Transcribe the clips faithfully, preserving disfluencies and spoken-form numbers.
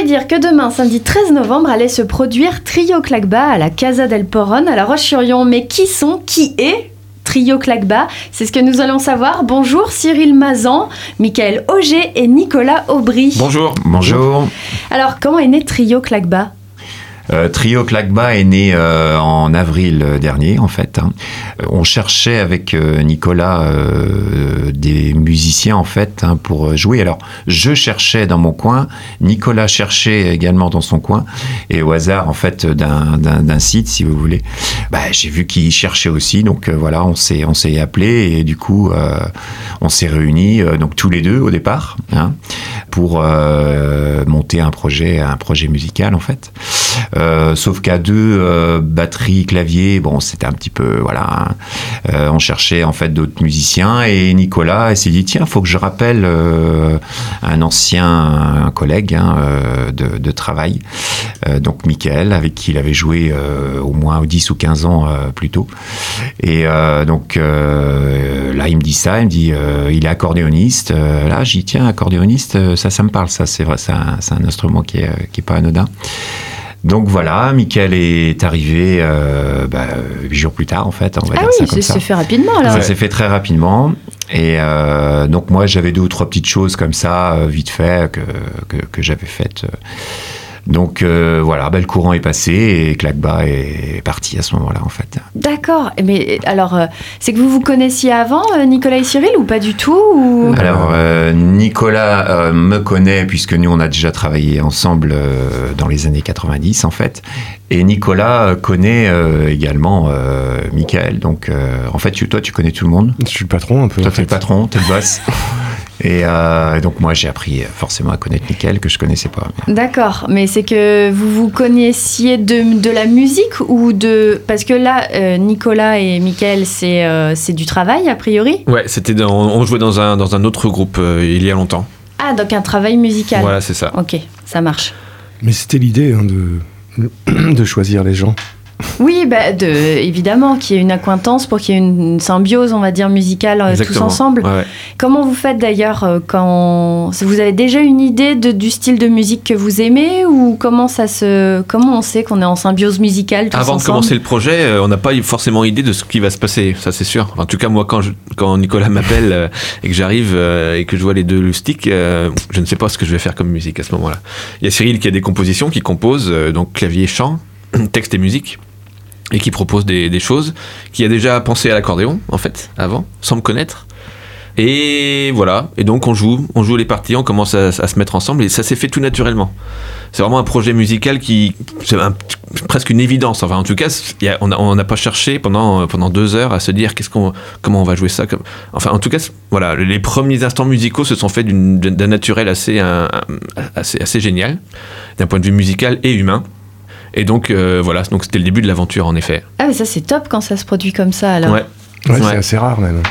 dire que demain, samedi treize novembre, allait se produire Trio Claqueba à la Casa del Porron à La Roche-sur-Yon. Mais qui sont, qui est Trio Claqueba? C'est ce que nous allons savoir. Bonjour Cyril Mazan, Michael Auger et Nicolas Aubry. Bonjour. Bonjour. Alors, comment est né Trio Claqueba? Euh, Trio Claqueba est né euh, en avril dernier, en fait. Hein. On cherchait avec euh, Nicolas euh, des musiciens, en fait, hein, pour jouer. Alors, je cherchais dans mon coin, Nicolas cherchait également dans son coin, et au hasard, en fait, d'un, d'un, d'un site, si vous voulez, bah, j'ai vu qu'il cherchait aussi. Donc, euh, voilà, on s'est, on s'est appelés, et du coup, euh, on s'est réunis, euh, donc tous les deux, au départ, hein, pour euh, monter un projet, un projet musical, en fait. Euh, sauf qu'à deux, euh, batterie, clavier, bon, c'était un petit peu, voilà, hein, euh, on cherchait en fait d'autres musiciens, et Nicolas s'est dit, tiens, faut que je rappelle euh, un ancien un collègue hein, euh, de, de travail, euh, donc Michael, avec qui il avait joué euh, au moins dix ou quinze ans euh, plus tôt, et euh, donc euh, là, il me dit ça, il me dit, euh, il est accordéoniste, euh, là, j'ai dit, tiens, accordéoniste, ça, ça me parle, ça, c'est vrai, c'est un, c'est un instrument qui est, qui est pas anodin. Donc voilà, Michael est arrivé euh, bah, huit jours plus tard, en fait. On va ah dire oui, ça comme ça ça. s'est fait rapidement, alors. Ça s'est fait très rapidement. Et euh, donc moi, j'avais deux ou trois petites choses comme ça, euh, vite fait, que, que, que j'avais faites. Donc euh, voilà, bah, le courant est passé et Claqueba est parti à ce moment-là, en fait. D'accord. Mais alors, euh, c'est que vous vous connaissiez avant, euh, Nicolas et Cyril, ou pas du tout ou... Alors, euh, Nicolas euh, me connaît, puisque nous, on a déjà travaillé ensemble euh, dans les années quatre-vingt-dix, en fait. Et Nicolas connaît euh, également euh, Michael. Donc, euh, en fait, tu, toi, tu connais tout le monde. Je suis le patron, un peu. Toi, t'es le patron, t'es le boss. Et euh, donc, moi, j'ai appris forcément à connaître Michael, que je connaissais pas. Mais... D'accord, mais c'est que vous vous connaissiez de, de la musique ou de... Parce que là, euh, Nicolas et Michael, c'est, euh, c'est du travail, a priori? Ouais, c'était dans, on jouait dans un, dans un autre groupe euh, il y a longtemps. Ah, donc un travail musical. Voilà, c'est ça. Ok, ça marche. Mais c'était l'idée hein, de, de choisir les gens. Oui, bah, de, évidemment, qu'il y ait une accointance pour qu'il y ait une, une symbiose, on va dire, musicale euh, tous ensemble. Ouais, ouais. Comment vous faites d'ailleurs euh, quand... Vous avez déjà une idée de, du style de musique que vous aimez ou comment, ça se... comment on sait qu'on est en symbiose musicale tous Avant ensemble? de commencer le projet, euh, on n'a pas forcément idée de ce qui va se passer, ça c'est sûr. En tout cas, moi, quand, je, quand Nicolas m'appelle euh, et que j'arrive euh, et que je vois les deux sticks, euh, je ne sais pas ce que je vais faire comme musique à ce moment-là. Il y a Cyril qui a des compositions, qui compose, euh, donc clavier, chant, texte et musique, et qui propose des, des choses, qui a déjà pensé à l'accordéon, en fait, avant, sans me connaître. Et voilà, et donc on joue, on joue les parties, on commence à, à se mettre ensemble, et ça s'est fait tout naturellement. C'est vraiment un projet musical qui... C'est un, presque une évidence, enfin en tout cas, y a, on n'a pas cherché pendant, pendant deux heures à se dire qu'est-ce qu'on, comment on va jouer ça. Comme, enfin en tout cas, voilà, les premiers instants musicaux se sont faits d'une, d'un naturel assez, un, assez, assez génial, d'un point de vue musical et humain. Et donc, euh, voilà, donc c'était le début de l'aventure, en effet. Ah, mais ça, c'est top quand ça se produit comme ça, alors. Ouais, Ouais, ouais. c'est assez rare, même.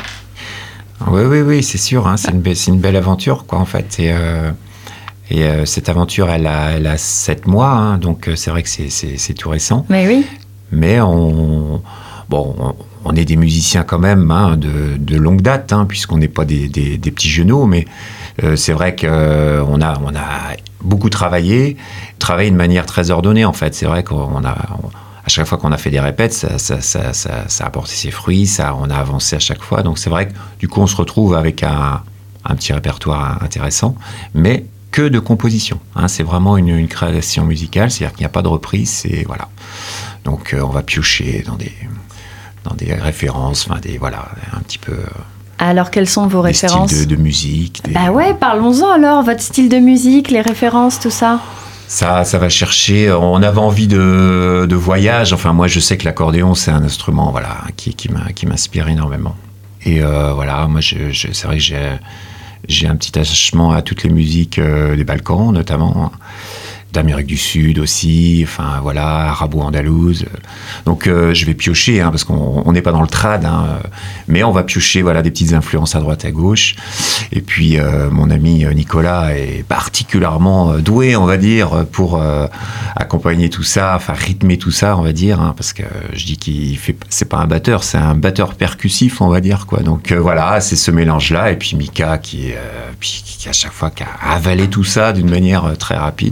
Oui, oui, oui, c'est sûr. Hein, c'est, une be- c'est une belle aventure, quoi, en fait. Et, euh, et euh, cette aventure, elle a, elle a sept mois, hein, donc euh, c'est vrai que c'est, c'est, c'est tout récent. Mais oui. Mais on, bon, on, on est des musiciens quand même hein, de, de longue date, hein, puisqu'on n'est pas des, des, des petits genoux, mais euh, c'est vrai qu'on euh, a, on a beaucoup travaillé, travaillé de manière très ordonnée, en fait. C'est vrai qu'on a... On, à chaque fois qu'on a fait des répètes, ça, ça, ça, ça, ça a apporté ses fruits, ça, on a avancé à chaque fois. Donc c'est vrai que du coup, on se retrouve avec un, un petit répertoire intéressant, mais que de composition. Hein, c'est vraiment une, une création musicale, c'est-à-dire qu'il n'y a pas de reprise. Et voilà. Donc euh, on va piocher dans des, dans des références, enfin des voilà, un petit peu. Alors, quelles sont vos des références? styles de, de musique. Des... Bah ouais, parlons-en alors, votre style de musique, les références, tout ça. Ça, ça va chercher. On avait envie de, de voyage. Enfin, moi, je sais que l'accordéon, c'est un instrument, voilà, qui, qui, m'a, qui m'inspire énormément. Et euh, voilà, moi, je, je, c'est vrai que j'ai, j'ai un petit attachement à toutes les musiques euh, des Balkans, notamment d'Amérique du Sud aussi. Enfin, voilà, arabo-andalouse. Donc, euh, je vais piocher, hein, parce qu'on n'est pas dans le trad, hein, mais on va piocher, voilà, des petites influences à droite, à gauche. Et puis, euh, mon ami Nicolas est particulièrement doué, on va dire, pour euh, accompagner tout ça, enfin rythmer tout ça, on va dire, hein, parce que je dis qu'il fait, c'est pas un batteur, c'est un batteur percussif, on va dire, quoi. Donc euh, voilà, c'est ce mélange-là. Et puis Mika qui, euh, puis, qui à chaque fois qui a avalé tout ça d'une manière très rapide. Donc euh, voilà.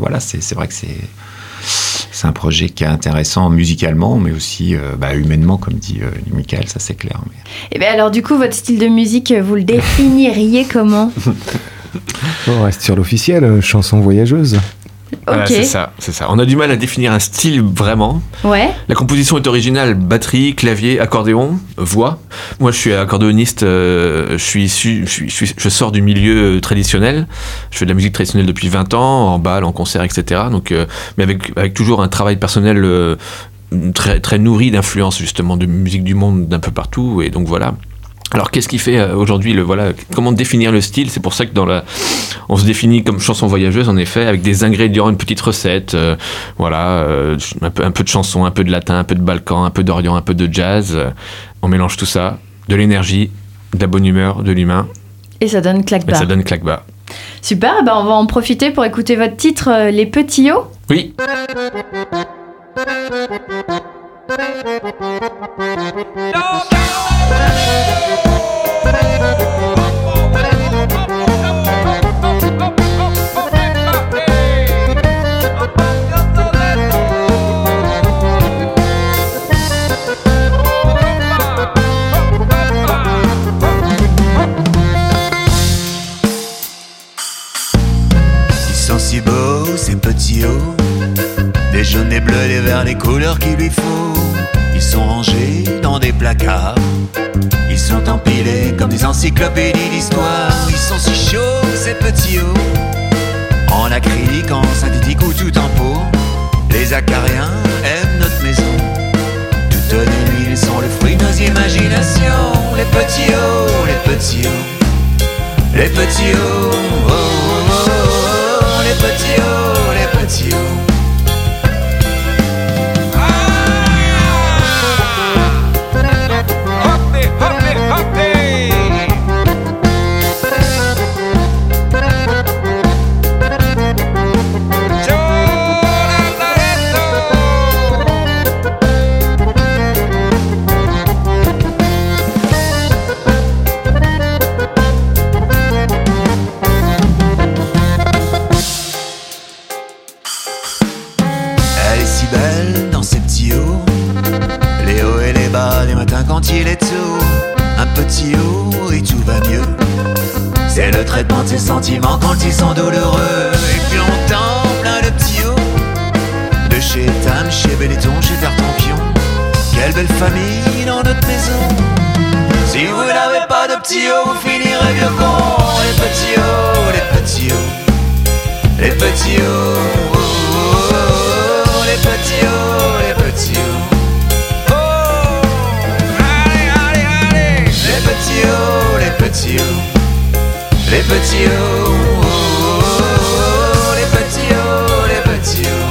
voilà, c'est, c'est vrai que c'est, c'est un projet qui est intéressant musicalement, mais aussi euh, bah, humainement, comme dit euh, Michael, ça c'est clair. Mais... Et bien alors du coup, votre style de musique, vous le définiriez comment? On reste sur l'officiel, euh, chanson voyageuse. Voilà, Ok. c'est ça, c'est ça. On a du mal à définir un style vraiment. Ouais. La composition est originale, batterie, clavier, accordéon, voix. Moi, je suis accordéoniste, euh, je suis issu, je, suis, je, suis, je sors du milieu traditionnel. Je fais de la musique traditionnelle depuis vingt ans, en bal, en concert, et cetera. Donc, euh, mais avec, avec toujours un travail personnel euh, très, très nourri d'influences, justement, de musique du monde d'un peu partout. Et donc, voilà. Alors, qu'est-ce qui fait euh, aujourd'hui le voilà comment définir le style? C'est pour ça que dans la, on se définit comme chanson voyageuse en effet, avec des ingrédients, une petite recette, euh, voilà, euh, un peu un peu de chanson, un peu de latin, un peu de balkan, un peu d'orient, un peu de jazz. Euh, on mélange tout ça, de l'énergie, de la bonne humeur, de l'humain, Et ça donne claque et bas. ça donne claque bas. Super. Ben on va en profiter pour écouter votre titre, euh, Les Petits Hauts. Oui. Ils sont si beaux, ces petits hauts, des jaunes, des bleus, des verts, les couleurs qu'il lui faut. Ils sont rangés dans des placards, ils sont empilés comme des encyclopédies d'histoire. Ils sont si chauds, ces petits hauts, en acrylique, en synthétique ou tout en peau. Les acariens aiment notre maison, toutes les nuits ils sont le fruit de nos imaginations. Les petits hauts, les petits hauts, les petits hauts, oh, oh, oh, oh, les petits hauts, les petits hauts. Elle est si belle dans ses petits hauts, les hauts et les bas, les matins quand il est tôt. Un petit haut et tout va mieux, c'est le traitement de ses sentiments quand ils sont douloureux. Et puis longtemps, plein de petits hauts, de chez Tam, chez Benetton, chez Tartampion. Quelle belle famille dans notre maison. Si vous n'avez pas de petits hauts, vous finirez vieux con. Les petits hauts, les petits hauts, les petits hauts, oh, oh, oh, les petits hauts, les petits hauts. Oh, allez, allez, allez. Les petits hauts, les petits hauts, les petits hauts, oh, oh, oh, les petits hauts, les petits hauts.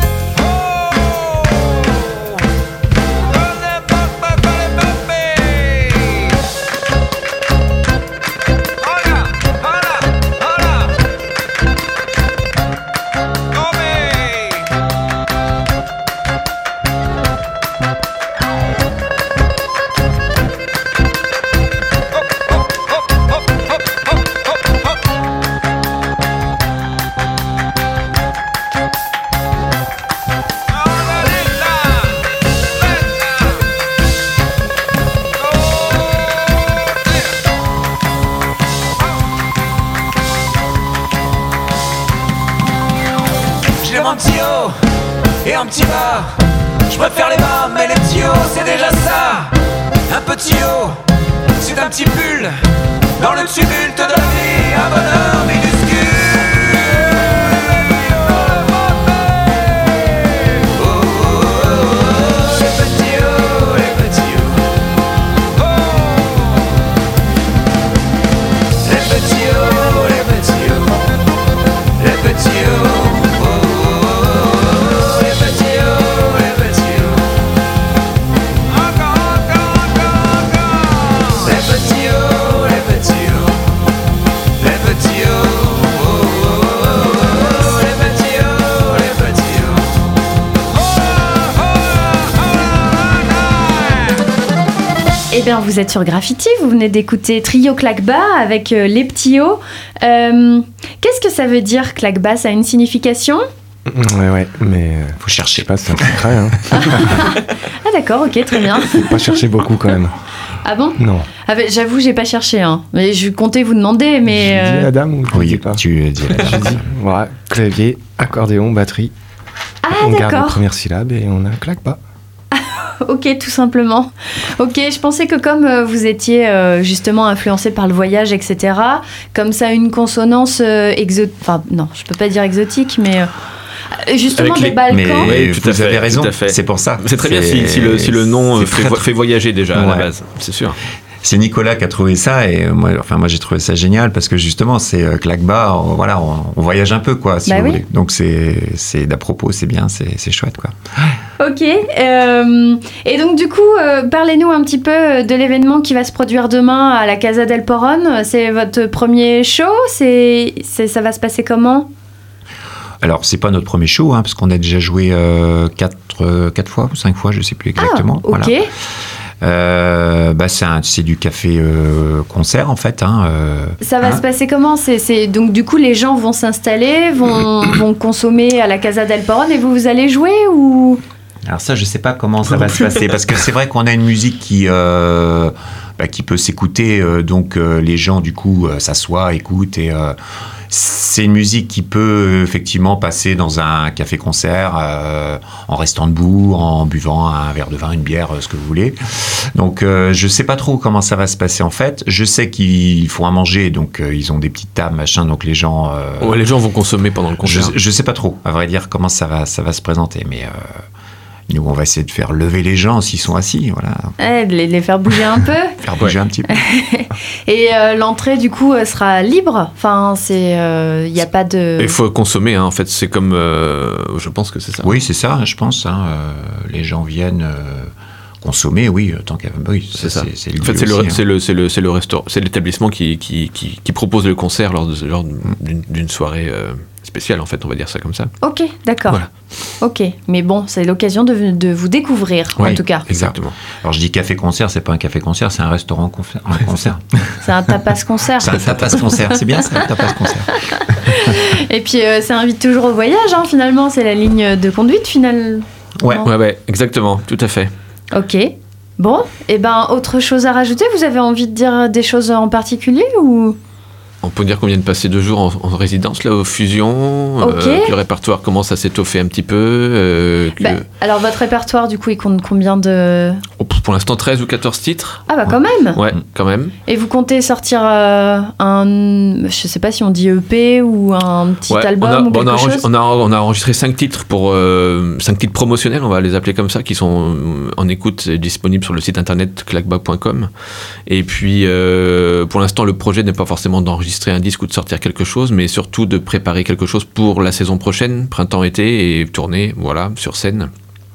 Un petit haut et un petit bas, je préfère les bas mais les petits hauts c'est déjà ça. Un petit haut, c'est un petit pull dans le tumulte de la vie, un bonheur minuscule. Oh, oh, oh, oh, les petits hauts, les petits hauts. Oh, les petits hauts, les petits hauts, les petits hauts. Eh bien, vous êtes sur Graffiti, vous venez d'écouter Trio Claque Bas avec euh, Les Petits Hauts. Euh, qu'est-ce que ça veut dire, Claque Bas? Ça a une signification? Ouais, ouais, mais euh, Faut chercher. je sais pas, c'est un secret. Hein. Ah d'accord, ok, très bien. Faut pas chercher beaucoup quand même. Ah bon? Non. Ah ben, j'avoue, j'ai pas cherché, hein. Mais je comptais vous demander, mais... Je dis euh, la dame ou je Oui, dis pas? tu dis la Je dis, voilà, clavier, accordéon, batterie. Ah on garde la d'accord, première syllabe et on a un claque-pas. ok, tout simplement. Ok, je pensais que comme euh, vous étiez euh, justement influencé par le voyage, et cetera, comme ça une consonance euh, exotique... Enfin, non, je peux pas dire exotique, mais... euh, justement Avec des les- Balkans... Mais Oui, tout à vous fait, avez raison, tout à fait. c'est pour ça. C'est très bien C'est- si, si le, si le nom c'est euh, fait, très, vo- fait voyager déjà à la Ouais. base, c'est sûr. C'est Nicolas qui a trouvé ça et euh, moi, enfin moi j'ai trouvé ça génial parce que justement c'est euh, Claque-Bas, on- voilà, on, on voyage un peu quoi, si Bah vous oui. voulez. Donc c'est c'est d'à propos, c'est bien, c'est c'est chouette quoi. Ok. euh, et donc du coup, euh, parlez-nous un petit peu de l'événement qui va se produire demain à la Casa del Porron. C'est votre premier show. C'est, c'est, ça va se passer comment? Alors c'est pas notre premier show hein, parce qu'on a déjà joué euh, quatre euh, quatre fois ou cinq fois, je sais plus exactement. Ah, ok. Voilà. Euh, bah c'est un- c'est du café euh, concert en fait. Hein, euh, Ça va hein. se passer comment? c'est, c'est donc du coup les gens vont s'installer, vont, vont consommer à la Casa del Porron et vous vous allez jouer ou? Alors ça, je sais pas comment ça va se passer, parce que c'est vrai qu'on a une musique qui, euh, bah, qui peut s'écouter, euh, donc euh, les gens du coup euh, s'assoient, écoutent, et euh, c'est une musique qui peut euh, effectivement passer dans un café-concert, euh, en restant debout, en buvant un verre de vin, une bière, euh, ce que vous voulez. Donc euh, je sais pas trop comment ça va se passer en fait. Je sais qu'ils font à manger, donc euh, ils ont des petites tables, machin, donc les gens... euh, Ouais, les gens vont consommer pendant le je, concert. je sais pas trop, à vrai dire, comment ça va, ça va se présenter, mais... Euh, nous, on va essayer de faire lever les gens s'ils sont assis, voilà, Eh, de les, les faire bouger un peu. faire bouger un petit peu. Et euh, l'entrée du coup euh, sera libre. Enfin, c'est, il n'y a pas de. Il faut consommer, hein, en fait, c'est comme. euh, je pense que c'est ça. Oui, c'est ça, je pense. Hein, euh, les gens viennent euh, consommer, oui, tant qu'à oui, C'est ça. C'est, c'est En fait, c'est aussi, le, hein. c'est le, c'est le, c'est le restaurant, c'est l'établissement qui, qui, qui, qui propose le concert lors, de, lors d'une, d'une soirée euh, spéciale, en fait, on va dire ça comme ça. Ok, d'accord. Voilà. Ok, mais bon, c'est l'occasion de, de vous découvrir, en Oui. tout cas. Exactement. Alors je dis café-concert, c'est pas un café-concert, c'est un restaurant confer- un concert. C'est un tapas-concert. C'est un tapas-concert, c'est bien ça, un tapas-concert. Et puis, euh, ça invite toujours au voyage, hein, finalement. C'est la ligne de conduite, finale. Ouais. Non. Ouais, ouais, exactement, tout à fait. Ok. Bon, et ben, autre chose à rajouter? Vous avez envie de dire des choses en particulier ou? On peut dire qu'on vient de passer deux jours en, en résidence, là, aux fusions. Ok. euh, que le répertoire commence à s'étoffer un petit peu. euh, que- Bah, alors, votre répertoire, du coup, il compte combien de... Oh, pour l'instant, treize ou quatorze titres. Ah bah quand même. Ouais, quand même. Et vous comptez sortir euh, un... Je sais pas si on dit E P ou un petit Ouais, album on, a, ou bon, quelque on, a enregistré, chose? on, a, on a enregistré cinq titres pour euh, cinq titres promotionnels, on va les appeler comme ça, qui sont euh, en écoute et disponibles sur le site internet claquebas point com. Et puis, euh, pour l'instant, le projet n'est pas forcément d'enregistrer un disque ou de sortir quelque chose, mais surtout de préparer quelque chose pour la saison prochaine, printemps-été, et tourner, voilà, sur scène.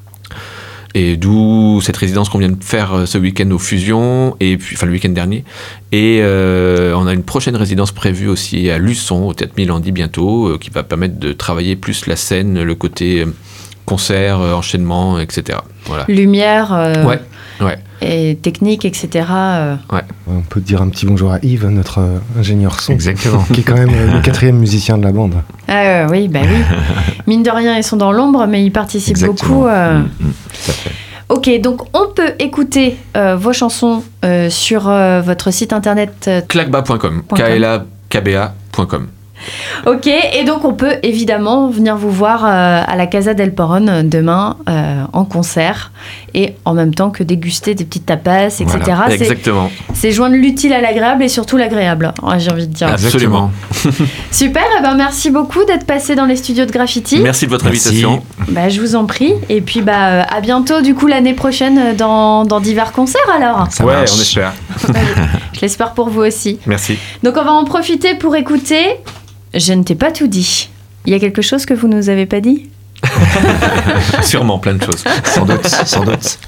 Et d'où cette résidence qu'on vient de faire euh, ce week-end aux Fusions, et puis, enfin le week-end dernier. Et euh, on a une prochaine résidence prévue aussi à Luçon, au Théâtre Milandi bientôt, euh, qui va permettre de travailler plus la scène, le côté euh, concert, euh, enchaînement, et cetera. Voilà. Lumière euh, Ouais, ouais. et technique, et cetera euh. On peut dire un petit bonjour à Yves, notre euh, ingénieur son, Exactement. qui est quand même euh, le quatrième musicien de la bande. Ah euh, oui, bah oui. Mine de rien, ils sont dans l'ombre, mais ils participent Exactement. beaucoup. euh. Mm, mm, tout à fait. Ok, donc on peut écouter euh, vos chansons euh, sur euh, votre site internet. euh, claquebas point com, Point com. K L A K B A point com. Ok, et donc on peut évidemment venir vous voir euh, à la Casa del Porron euh, demain euh, en concert et en même temps que déguster des petites tapas, et cetera. Voilà, C'est, Exactement. c'est joindre l'utile à l'agréable et surtout l'agréable, ouais, j'ai envie de dire. Absolument. Super, et ben merci beaucoup d'être passé dans les studios de Graffiti. Merci de votre Merci. invitation. Bah, je vous en prie. Et puis bah, euh, à bientôt du coup l'année prochaine euh, dans, dans divers concerts alors. Ça ouais, marche. on espère. Je l'espère pour vous aussi. Merci. Donc on va en profiter pour écouter Je ne t'ai pas tout dit. Il y a quelque chose que vous nous avez pas dit? Sûrement plein de choses. Sans doute, sans doute.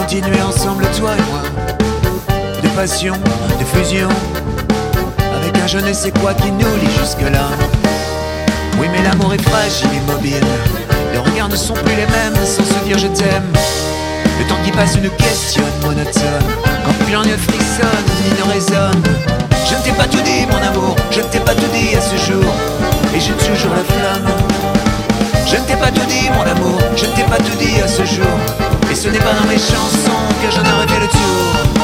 continuer ensemble, toi et moi. De passion, de fusion, avec un je ne sais quoi qui nous lie jusque-là. Oui, mais l'amour est fragile, immobile. Les regards ne sont plus les mêmes, sans se dire je t'aime. Le temps qui passe nous questionne, monotone. Quand plus rien ne frissonne, ni ne résonne. Je ne t'ai pas tout dit, mon amour, je ne t'ai pas tout dit à ce jour. Et j'ai toujours la flamme. Je ne t'ai pas tout dit, mon amour, je ne t'ai pas tout dit à ce jour. Et ce n'est pas dans mes chansons que j'en aurais fait le tour.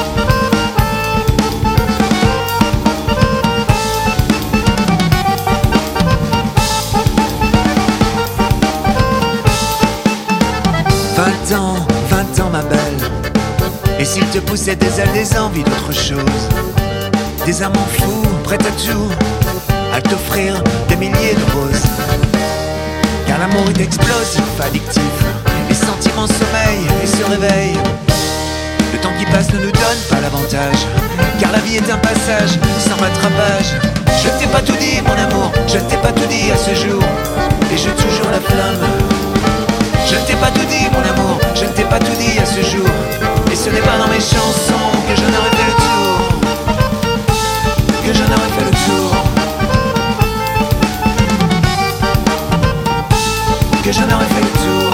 Vingt ans, vingt ans ma belle. Et s'il te poussait des ailes, des envies d'autre chose, des amants fous, prêts à tout, à t'offrir des milliers de roses. Car l'amour est explosif, addictif. Les sentiments sommeillent et se réveillent. Le temps qui passe ne nous donne pas l'avantage. Car la vie est un passage sans rattrapage. Je ne t'ai pas tout dit, mon amour, je ne t'ai pas tout dit à ce jour. Et j'ai toujours la flamme. Je ne t'ai pas tout dit, mon amour, je ne t'ai pas tout dit à ce jour. Et ce n'est pas dans mes chansons que je n'aurais fait le tour. Que je n'aurais fait le tour. Que je n'aurais fait le tour.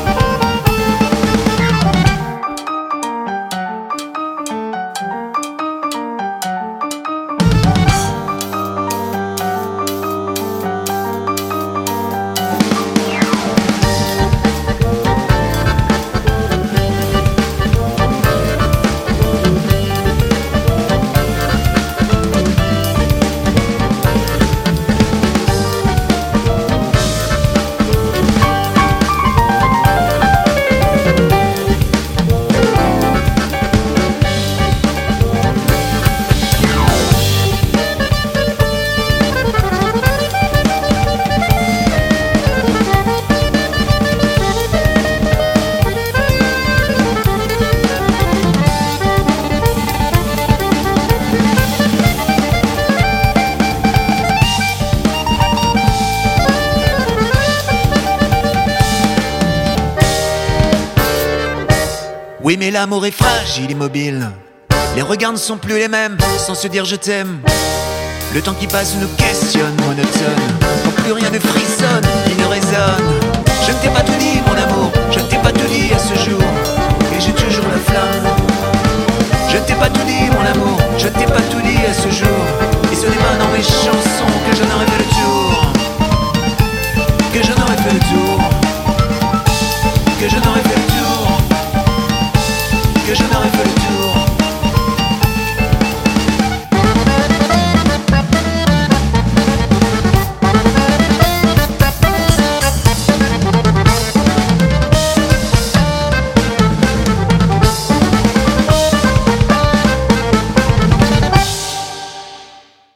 Oui, mais l'amour est fragile, immobile. Les regards ne sont plus les mêmes, sans se dire je t'aime. Le temps qui passe nous questionne, monotone. Quand plus rien ne frissonne, ni ne résonne. Je ne t'ai pas tout dit, mon amour, je ne t'ai pas tout dit à ce jour. Et j'ai toujours la flamme. Je ne t'ai pas tout dit, mon amour, je ne t'ai pas tout dit à ce jour. Et ce n'est pas dans mes chansons que je n'aurais fait le tour. Que je n'aurais fait le tour. Que je n'aurais fait le tour. Que je n'aurais fait le tour.